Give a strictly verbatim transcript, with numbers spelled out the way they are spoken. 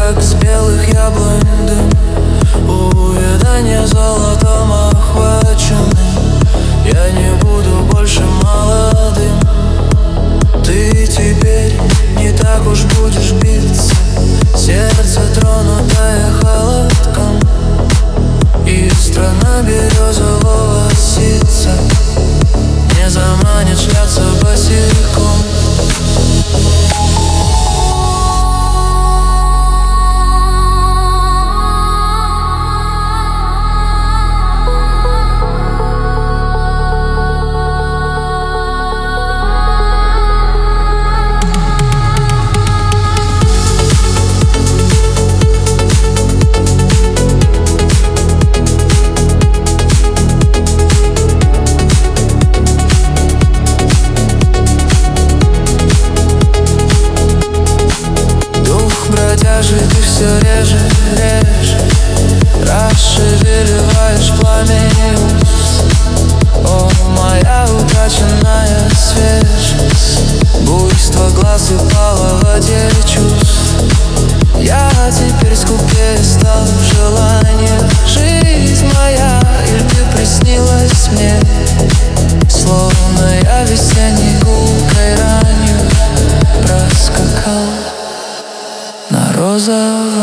как с белых яблонь дым. Увядание золотом охвачен. Я не буду больше молодым. Ты теперь не так уж будешь биться. Сердце, тронутое холодком, и страна березового ситца не заманит шляться босиком. Ты все реже, реже расшевеливаешь пламени уст. О, моя утраченная свежесть, буйство глаз и пало в воде чувств. Я теперь скупее стал в желаниях. Жизнь моя, или ты приснилась мне, словно я весенней гулкой ранью проскакал на розовом